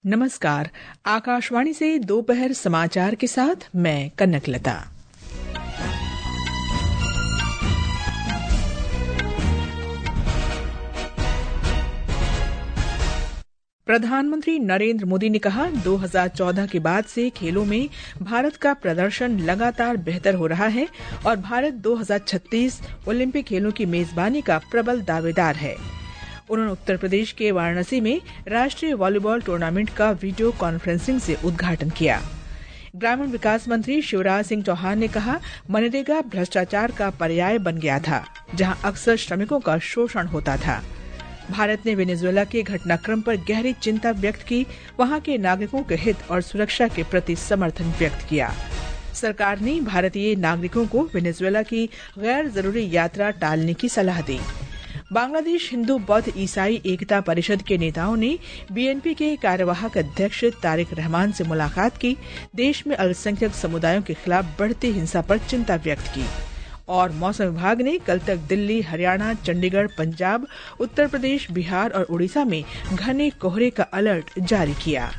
नमस्कार। आकाशवाणी से दोपहर समाचार के साथ मैं कनकलता। प्रधानमंत्री नरेंद्र मोदी ने कहा 2014 के बाद से खेलों में भारत का प्रदर्शन लगातार बेहतर हो रहा है और भारत 2036 ओलंपिक खेलों की मेजबानी का प्रबल दावेदार है। उन्होंने उत्तर प्रदेश के वाराणसी में राष्ट्रीय वॉलीबॉल टूर्नामेंट का वीडियो कॉन्फ्रेंसिंग से उद्घाटन किया। ग्रामीण विकास मंत्री शिवराज सिंह चौहान ने कहा, मनरेगा भ्रष्टाचार का पर्याय बन गया था, जहां अक्सर श्रमिकों का शोषण होता था। भारत ने वेनेजुएला के घटनाक्रम पर गहरी चिंता व्यक्त की, वहां के नागरिकों के हित और सुरक्षा के प्रति समर्थन व्यक्त किया। सरकार ने भारतीय नागरिकों को वेनेजुएला की गैर जरूरी यात्रा टालने की सलाह दी। बांग्लादेश हिंदू बौद्ध ईसाई एकता परिषद के नेताओं ने बीएनपी के कार्यवाहक अध्यक्ष तारिक रहमान से मुलाकात की, देश में अल्पसंख्यक समुदायों के खिलाफ बढ़ती हिंसा पर चिंता व्यक्त की। और मौसम विभाग ने कल तक दिल्ली, हरियाणा, चंडीगढ़, पंजाब, उत्तर प्रदेश, बिहार और उड़ीसा में घने कोहरे का अलर्ट जारी किया।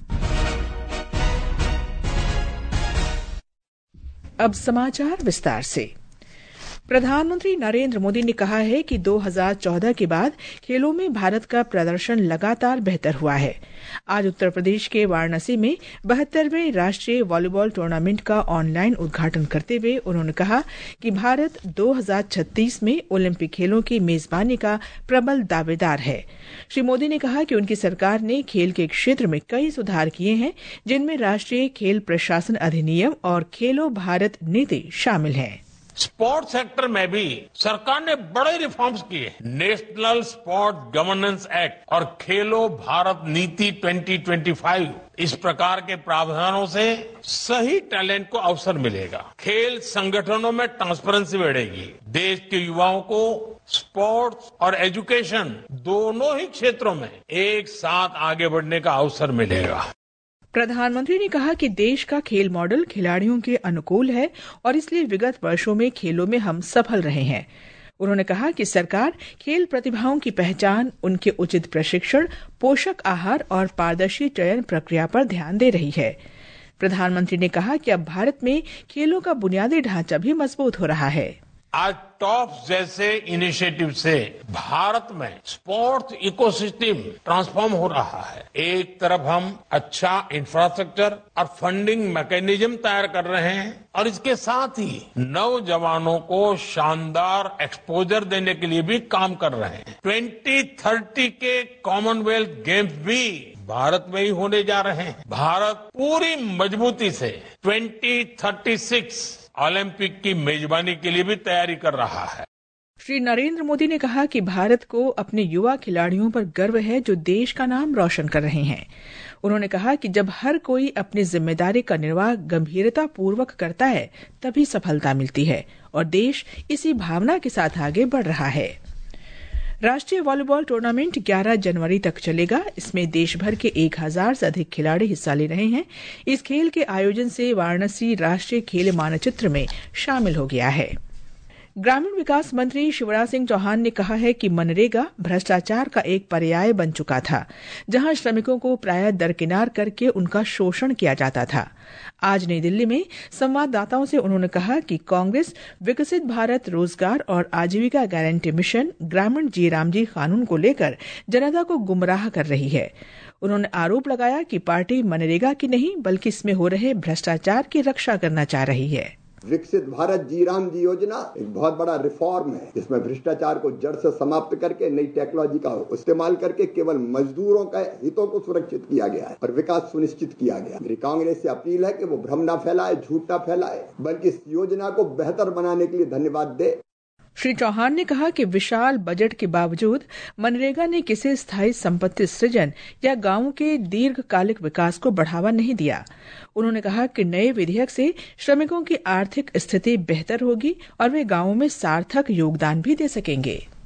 अब समाचार विस्तार से। प्रधानमंत्री नरेंद्र मोदी ने कहा है कि 2014 के बाद खेलों में भारत का प्रदर्शन लगातार बेहतर हुआ है। आज उत्तर प्रदेश के वाराणसी में 72वें राष्ट्रीय वॉलीबॉल टूर्नामेंट का ऑनलाइन उद्घाटन करते हुए उन्होंने कहा कि भारत 2036 में ओलंपिक खेलों की मेजबानी का प्रबल दावेदार है। श्री मोदी ने कहा कि उनकी सरकार ने खेल के क्षेत्र में कई सुधार किए हैं, जिनमें राष्ट्रीय खेल प्रशासन अधिनियम और खेलो भारत नीति शामिल है। स्पोर्ट्स सेक्टर में भी सरकार ने बड़े रिफॉर्म्स किए। नेशनल स्पोर्ट गवर्नेंस एक्ट और खेलो भारत नीति 2025 इस प्रकार के प्रावधानों से सही टैलेंट को अवसर मिलेगा। खेल संगठनों में ट्रांसपेरेंसी बढ़ेगी। देश के युवाओं को स्पोर्ट्स और एजुकेशन दोनों ही क्षेत्रों में एक साथ आगे बढ़ने का अवसर मिलेगा। प्रधानमंत्री ने कहा कि देश का खेल मॉडल खिलाड़ियों के अनुकूल है और इसलिए विगत वर्षों में खेलों में हम सफल रहे हैं। उन्होंने कहा कि सरकार खेल प्रतिभाओं की पहचान, उनके उचित प्रशिक्षण, पोषक आहार और पारदर्शी चयन प्रक्रिया पर ध्यान दे रही है। प्रधानमंत्री ने कहा कि अब भारत में खेलों का बुनियादी ढांचा भी मजबूत हो रहा है। आज टॉप्स जैसे इनिशिएटिव से भारत में स्पोर्ट्स इकोसिस्टम ट्रांसफॉर्म हो रहा है। एक तरफ हम अच्छा इंफ्रास्ट्रक्चर और फंडिंग मैकेनिज्म तैयार कर रहे हैं और इसके साथ ही नौजवानों को शानदार एक्सपोजर देने के लिए भी काम कर रहे हैं। 2030 के कॉमनवेल्थ गेम्स भी भारत में ही होने जा रहे हैं। भारत पूरी मजबूती से 2036 ओलंपिक की मेजबानी के लिए भी तैयारी कर रहा है। श्री नरेंद्र मोदी ने कहा कि भारत को अपने युवा खिलाड़ियों पर गर्व है, जो देश का नाम रोशन कर रहे हैं। उन्होंने कहा कि जब हर कोई अपनी जिम्मेदारी का निर्वाह गंभीरता पूर्वक करता है, तभी सफलता मिलती है और देश इसी भावना के साथ आगे बढ़ रहा है। राष्ट्रीय वॉलीबॉल टूर्नामेंट 11 जनवरी तक चलेगा। इसमें देश भर के 1000 से अधिक खिलाड़ी हिस्सा ले रहे हैं। इस खेल के आयोजन से वाराणसी राष्ट्रीय खेल मानचित्र में शामिल हो गया है। ग्रामीण विकास मंत्री शिवराज सिंह चौहान ने कहा है कि मनरेगा भ्रष्टाचार का एक पर्याय बन चुका था, जहां श्रमिकों को प्रायः दरकिनार करके उनका शोषण किया जाता था। आज नई दिल्ली में संवाददाताओं से उन्होंने कहा कि कांग्रेस विकसित भारत रोजगार और आजीविका गारंटी मिशन ग्रामीण जी कानून को लेकर जनता को गुमराह कर रही है। उन्होंने आरोप लगाया कि पार्टी मनरेगा की नहीं, बल्कि इसमें हो रहे भ्रष्टाचार की रक्षा करना चाह रही है। विकसित भारत जी योजना एक बहुत बड़ा रिफॉर्म है, जिसमें भ्रष्टाचार को जड़ से समाप्त करके नई टेक्नोलॉजी का इस्तेमाल करके केवल मजदूरों के हितों को सुरक्षित किया गया है और विकास सुनिश्चित किया गया। मेरी कांग्रेस से अपील है कि वो भ्रम न फैलाए, झूठ न फैलाए, बल्कि इस योजना को बेहतर बनाने के लिए धन्यवाद दे। श्री चौहान ने कहा कि विशाल बजट के बावजूद मनरेगा ने किसी स्थायी संपत्ति सृजन या गांवों के दीर्घकालिक विकास को बढ़ावा नहीं दिया। उन्होंने कहा कि नए विधेयक से श्रमिकों की आर्थिक स्थिति बेहतर होगी और वे गांवों में सार्थक योगदान भी दे सकेंगे।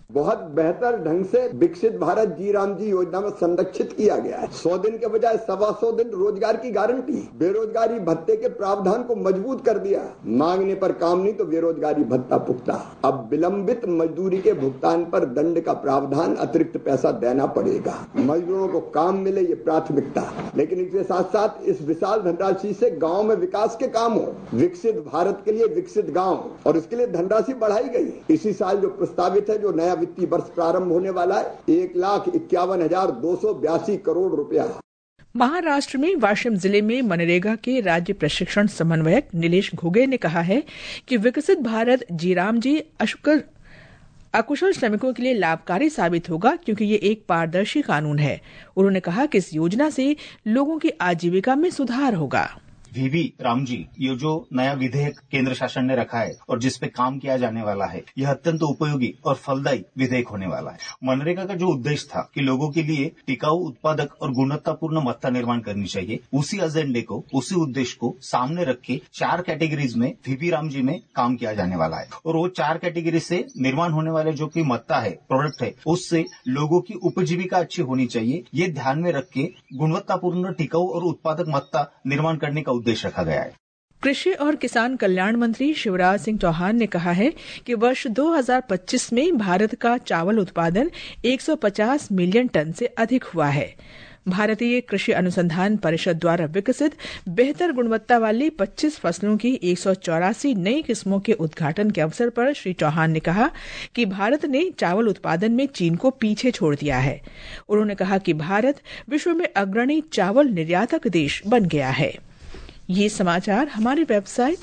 बहुत बेहतर ढंग से विकसित भारत जी राम जी योजना में संरक्षित किया गया है। 100 दिन के बजाय 125 दिन रोजगार की गारंटी, बेरोजगारी भत्ते के प्रावधान को मजबूत कर दिया। मांगने पर काम नहीं तो बेरोजगारी भत्ता पुख्ता। अब विलंबित मजदूरी के भुगतान पर दंड का प्रावधान, अतिरिक्त पैसा देना पड़ेगा। मजदूरों को काम मिले ये प्राथमिकता, लेकिन इसके साथ साथ इस विशाल धनराशि से गांव में विकास के काम हो, विकसित भारत के लिए विकसित गांव, और इसके लिए धनराशि बढ़ाई गई। इसी साल जो प्रस्तावित है, जो नया वित्तीय वर्ष प्रारंभ होने वाला है, 1,51,282 करोड़ रुपया। महाराष्ट्र में वाशिम जिले में मनरेगा के राज्य प्रशिक्षण समन्वयक नीलेश घुगे ने कहा है कि विकसित भारत जीराम जी अकुशल श्रमिकों के लिए लाभकारी साबित होगा, क्योंकि ये एक पारदर्शी कानून है। उन्होंने कहा कि इस योजना से लोगों की आजीविका में सुधार होगा। वीवी रामजी, ये जो नया विधेयक केंद्र शासन ने रखा है और जिस पे काम किया जाने वाला है, यह अत्यंत उपयोगी और फलदायी विधेयक होने वाला है। मनरेगा का जो उद्देश्य था कि लोगों के लिए टिकाऊ, उत्पादक और गुणवत्तापूर्ण मत्ता निर्माण करनी चाहिए, उसी एजेंडे को, उसी उद्देश्य को सामने रख के 4 कैटेगरीज में वीवी रामजी में काम किया जाने वाला है। और वो 4 कैटेगरी से निर्माण होने वाले जो भी मत्ता है, प्रोडक्ट है, उससे लोगों की उपजीविका अच्छी होनी चाहिए। ये ध्यान में रख के गुणवत्तापूर्ण, टिकाऊ और उत्पादक मत्ता निर्माण करने का उद्देश्य रखा गया है। कृषि और किसान कल्याण मंत्री शिवराज सिंह चौहान ने कहा है कि वर्ष 2025 में भारत का चावल उत्पादन 150 मिलियन टन से अधिक हुआ है। भारतीय कृषि अनुसंधान परिषद द्वारा विकसित बेहतर गुणवत्ता वाली 25 फसलों की 184 नई किस्मों के उद्घाटन के अवसर पर श्री चौहान ने कहा कि भारत ने चावल उत्पादन में चीन को पीछे छोड़ दिया है। उन्होंने कहा कि भारत विश्व में अग्रणी चावल निर्यातक देश बन गया है। ये समाचार हमारी वेबसाइट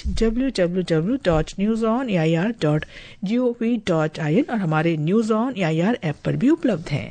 www.newsonair.gov.in और हमारे न्यूज ऑन एआईआर ऐप पर भी उपलब्ध हैं।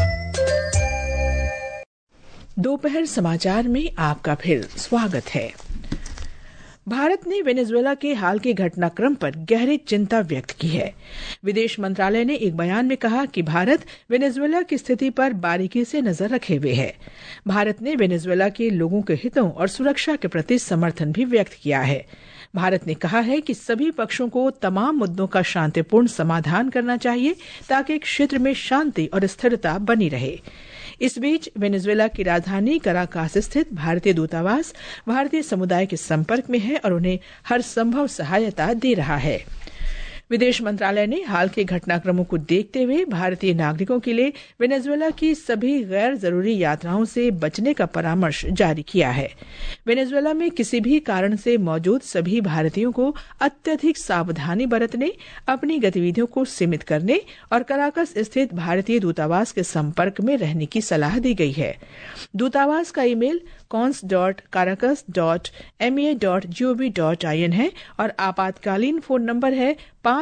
दोपहर समाचार में आपका फिर स्वागत है। भारत ने वेनेजुएला के हाल के घटनाक्रम पर गहरी चिंता व्यक्त की है। विदेश मंत्रालय ने एक बयान में कहा कि भारत वेनेजुएला की स्थिति पर बारीकी से नजर रखे हुए है। भारत ने वेनेजुएला के लोगों के हितों और सुरक्षा के प्रति समर्थन भी व्यक्त किया है। भारत ने कहा है कि सभी पक्षों को तमाम मुद्दों का शांतिपूर्ण समाधान करना चाहिए ताकि क्षेत्र में शांति और स्थिरता बनी रहे। इस बीच वेनेजुएला की राजधानी कराकास स्थित भारतीय दूतावास भारतीय समुदाय के संपर्क में है और उन्हें हर संभव सहायता दे रहा है। विदेश मंत्रालय ने हाल के घटनाक्रमों को देखते हुए भारतीय नागरिकों के लिए वेनेजुएला की सभी गैर जरूरी यात्राओं से बचने का परामर्श जारी किया है। वेनेजुएला में किसी भी कारण से मौजूद सभी भारतीयों को अत्यधिक सावधानी बरतने, अपनी गतिविधियों को सीमित करने और कराकस स्थित भारतीय दूतावास के संपर्क में रहने की सलाह दी गई है। दूतावास का ईमेल cons.caracas.ma.gov.in है और आपातकालीन फोन नंबर है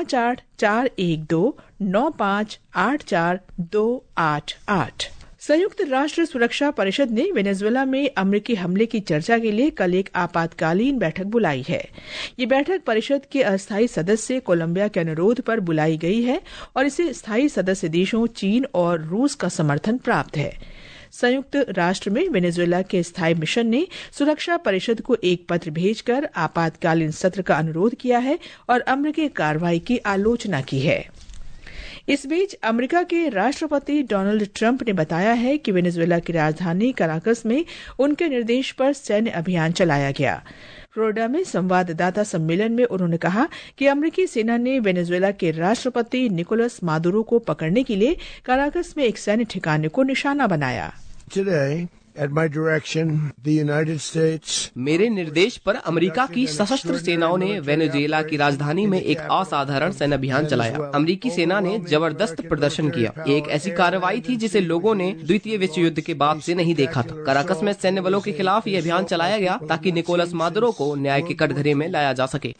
584129584288। संयुक्त राष्ट्र सुरक्षा परिषद ने वेनेजुएला में अमेरिकी हमले की चर्चा के लिए कल एक आपातकालीन बैठक बुलाई है। ये बैठक परिषद के अस्थायी सदस्य कोलंबिया के अनुरोध पर बुलाई गई है और इसे स्थायी सदस्य देशों चीन और रूस का समर्थन प्राप्त है। संयुक्त राष्ट्र में वेनेजुएला के स्थायी मिशन ने सुरक्षा परिषद को एक पत्र भेजकर आपातकालीन सत्र का अनुरोध किया है और अमेरिकी कार्रवाई की आलोचना की है। इस बीच अमेरिका के राष्ट्रपति डोनाल्ड ट्रंप ने बताया है कि वेनेजुएला की राजधानी कराकस में उनके निर्देश पर सैन्य अभियान चलाया गया। फ्लोरिडा में संवाददाता सम्मेलन में उन्होंने कहा कि अमेरिकी सेना ने वेनेजुएला के राष्ट्रपति निकोलस मादुरो को पकड़ने के लिए कराकस में एक सैन्य ठिकाने को निशाना बनाया। मेरे निर्देश पर अमेरिका की सशस्त्र सेनाओं ने वेनेजुएला की राजधानी में एक असाधारण सैन्य अभियान चलाया। अमेरिकी सेना ने जबरदस्त प्रदर्शन किया। एक ऐसी कार्रवाई थी जिसे लोगों ने द्वितीय विश्व युद्ध के बाद से नहीं देखा था। कराकस में सैन्य बलों के खिलाफ ये अभियान चलाया गया ताकि निकोलस मादुरो को न्याय के कटघरे में लाया जा सके।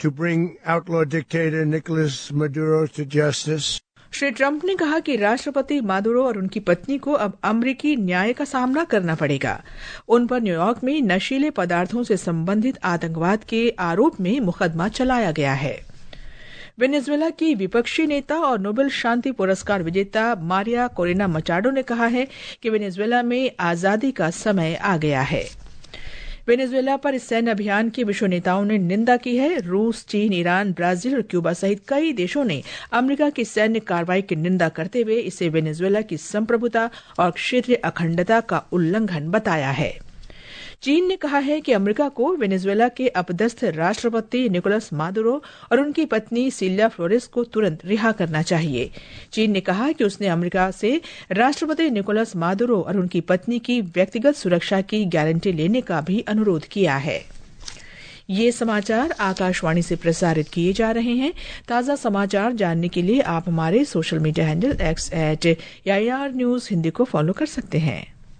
श्री ट्रंप ने कहा कि राष्ट्रपति मादुरो और उनकी पत्नी को अब अमेरिकी न्याय का सामना करना पड़ेगा। उन पर न्यूयॉर्क में नशीले पदार्थों से संबंधित आतंकवाद के आरोप में मुकदमा चलाया गया है। वेनेजुएला की विपक्षी नेता और नोबेल शांति पुरस्कार विजेता मारिया कोरेना मचाडो ने कहा है कि वेनेजुएला में आजादी का समय आ गया है। वेनेजुएला पर इस सैन्य अभियान की विश्व नेताओं ने निंदा की है। रूस, चीन, ईरान, ब्राजील और क्यूबा सहित कई देशों ने अमेरिका की सैन्य कार्रवाई की निंदा करते हुए इसे वेनेजुएला की संप्रभुता और क्षेत्रीय अखंडता का उल्लंघन बताया है। चीन ने कहा है कि अमेरिका को वेनेजुएला के अपदस्थ राष्ट्रपति निकोलस मादुरो और उनकी पत्नी सिल्विया फ्लोरेस को तुरंत रिहा करना चाहिए। चीन ने कहा कि उसने अमेरिका से राष्ट्रपति निकोलस मादुरो और उनकी पत्नी की व्यक्तिगत सुरक्षा की गारंटी लेने का भी अनुरोध किया है। ये समाचार आकाशवाणी से प्रसारित किए जा रहे हैं। ताज़ा समाचार जानने के लिए आप हमारे social media handle @AIR News Hindi को फॉलो कर सकते हैं।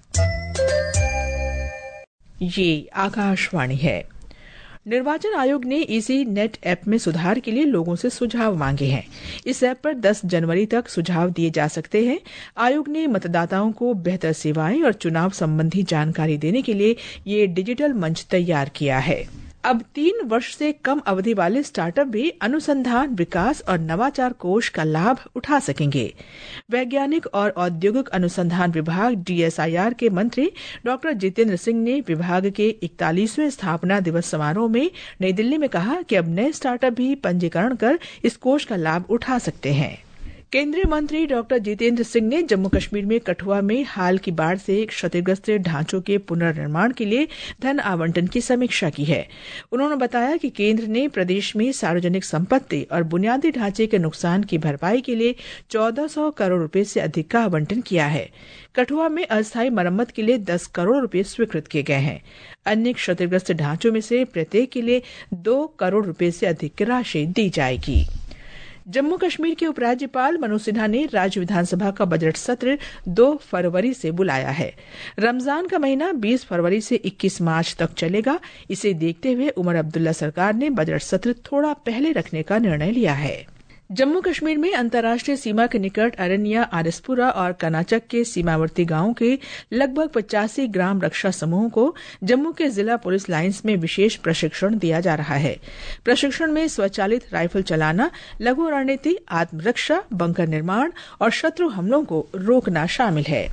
ये आकाशवाणी है। निर्वाचन आयोग ने इसी नेट ऐप में सुधार के लिए लोगों से सुझाव मांगे हैं। इस ऐप पर 10 जनवरी तक सुझाव दिए जा सकते हैं। आयोग ने मतदाताओं को बेहतर सेवाएं और चुनाव संबंधी जानकारी देने के लिए ये डिजिटल मंच तैयार किया है। अब 3 वर्ष से कम अवधि वाले स्टार्टअप भी अनुसंधान, विकास और नवाचार कोष का लाभ उठा सकेंगे। वैज्ञानिक और औद्योगिक अनुसंधान विभाग DSIR के मंत्री डॉक्टर जितेंद्र सिंह ने विभाग के 41वें स्थापना दिवस समारोह में नई दिल्ली में कहा कि अब नए स्टार्टअप भी पंजीकरण कर इस कोष का लाभ उठा सकते हैं। केंद्रीय मंत्री डॉक्टर जितेंद्र सिंह ने जम्मू कश्मीर में कठुआ में हाल की बाढ़ से क्षतिग्रस्त ढांचों के पुनर्निर्माण के लिए धन आवंटन की समीक्षा की है। उन्होंने बताया कि केंद्र ने प्रदेश में सार्वजनिक संपत्ति और बुनियादी ढांचे के नुकसान की भरपाई के लिए 1400 करोड़ रुपए से अधिक का आवंटन किया है। कठुआ में अस्थायी मरम्मत के लिए 10 करोड़ रुपए स्वीकृत किए गए हैं। अन्य क्षतिग्रस्त ढांचों में से प्रत्येक के लिए 2 करोड़ रुपए से अधिक की राशि दी जाएगी। जम्मू कश्मीर के उपराज्यपाल मनोज सिन्हा ने राज्य विधानसभा का बजट सत्र 2 फरवरी से बुलाया है। रमजान का महीना 20 फरवरी से 21 मार्च तक चलेगा। इसे देखते हुए उमर अब्दुल्ला सरकार ने बजट सत्र थोड़ा पहले रखने का निर्णय लिया है। जम्मू कश्मीर में अंतर्राष्ट्रीय सीमा के निकट अरनिया, आरसपुरा और कनाचक के सीमावर्ती गांवों के लगभग 85 ग्राम रक्षा समूहों को जम्मू के जिला पुलिस लाइंस में विशेष प्रशिक्षण दिया जा रहा है। प्रशिक्षण में स्वचालित राइफल चलाना, लघु रणनीति, आत्मरक्षा, बंकर निर्माण और शत्रु हमलों को रोकना शामिल है।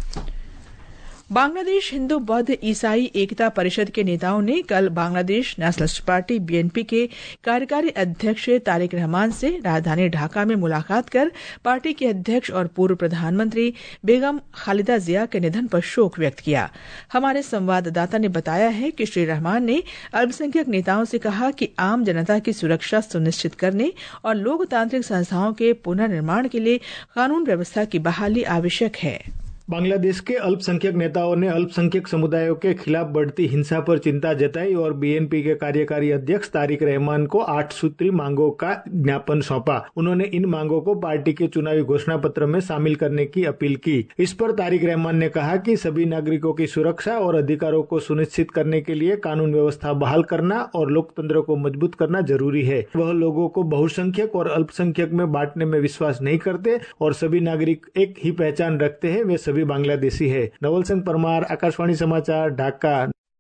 बांग्लादेश हिंदू बौद्ध ईसाई एकता परिषद के नेताओं ने कल बांग्लादेश नेशनलिस्ट पार्टी BNP के कार्यकारी अध्यक्ष तारिक रहमान से राजधानी ढाका में मुलाकात कर पार्टी के अध्यक्ष और पूर्व प्रधानमंत्री बेगम खालिदा जिया के निधन पर शोक व्यक्त किया। हमारे संवाददाता ने बताया है कि श्री रहमान ने अल्पसंख्यक नेताओं से कहा कि आम जनता की सुरक्षा सुनिश्चित करने और लोकतांत्रिक संस्थाओं के पुनर्निर्माण के लिए कानून व्यवस्था की बहाली आवश्यक है। बांग्लादेश के अल्पसंख्यक नेताओं ने अल्पसंख्यक समुदायों के खिलाफ बढ़ती हिंसा पर चिंता जताई और BNP के कार्यकारी अध्यक्ष तारिक रहमान को 8 सूत्री मांगों का ज्ञापन सौंपा। उन्होंने इन मांगों को पार्टी के चुनावी घोषणा पत्र में शामिल करने की अपील की। इस पर तारिक रहमान ने कहा कि सभी नागरिकों की सुरक्षा और अधिकारों को सुनिश्चित करने के लिए कानून व्यवस्था बहाल करना और लोकतंत्र को मजबूत करना जरूरी है। वह लोगों को बहुसंख्यक और अल्पसंख्यक में बांटने में विश्वास नहीं करते और सभी नागरिक एक ही पहचान रखते हैं, वे सभी बांग्लादेशी है। नवल सिंह परमार, आकाशवाणी समाचार, ढाका।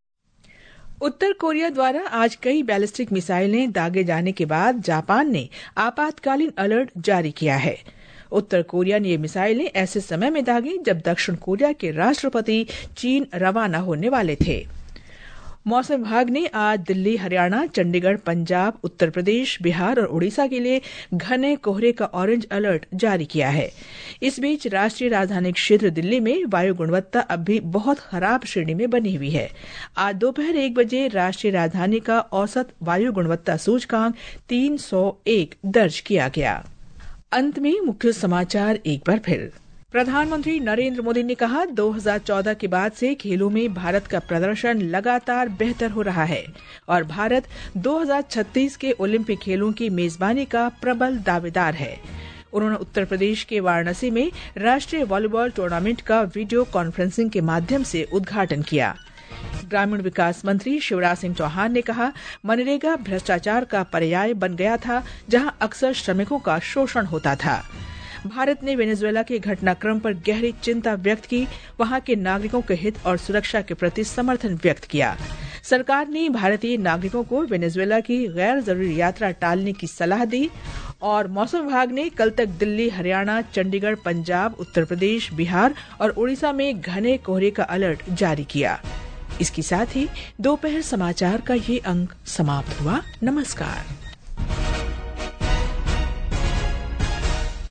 उत्तर कोरिया द्वारा आज कई बैलिस्टिक मिसाइलें दागे जाने के बाद जापान ने आपातकालीन अलर्ट जारी किया है। उत्तर कोरिया ने ये मिसाइलें ऐसे समय में दागी जब दक्षिण कोरिया के राष्ट्रपति चीन रवाना होने वाले थे। मौसम विभाग ने आज दिल्ली, हरियाणा, चंडीगढ़, पंजाब, उत्तर प्रदेश, बिहार और उड़ीसा के लिए घने कोहरे का ऑरेंज अलर्ट जारी किया है। इस बीच राष्ट्रीय राजधानी क्षेत्र दिल्ली में वायु गुणवत्ता अब भी बहुत खराब श्रेणी में बनी हुई है। आज दोपहर 1 बजे राष्ट्रीय राजधानी का औसत वायु गुणवत्ता सूचकांक 301 दर्ज किया गया। अंत में मुख्य समाचार एक बार फिर। प्रधानमंत्री नरेंद्र मोदी ने कहा 2014 के बाद से खेलों में भारत का प्रदर्शन लगातार बेहतर हो रहा है और भारत 2036 के ओलंपिक खेलों की मेजबानी का प्रबल दावेदार है। उन्होंने उत्तर प्रदेश के वाराणसी में राष्ट्रीय वॉलीबॉल टूर्नामेंट का वीडियो कॉन्फ्रेंसिंग के माध्यम से उद्घाटन किया। ग्रामीण विकास मंत्री शिवराज सिंह चौहान ने कहा मनरेगा भ्रष्टाचार का पर्याय बन गया था, जहां अक्सर श्रमिकों का शोषण होता था। भारत ने वेनेजुएला के घटनाक्रम पर गहरी चिंता व्यक्त की, वहां के नागरिकों के हित और सुरक्षा के प्रति समर्थन व्यक्त किया। सरकार ने भारतीय नागरिकों को वेनेजुएला की गैर जरूरी यात्रा टालने की सलाह दी और मौसम विभाग ने कल तक दिल्ली, हरियाणा, चंडीगढ़, पंजाब, उत्तर प्रदेश, बिहार और उड़ीसा में घने कोहरे का अलर्ट जारी किया। इसके साथ ही दोपहर समाचार का ये अंक समाप्त हुआ। नमस्कार।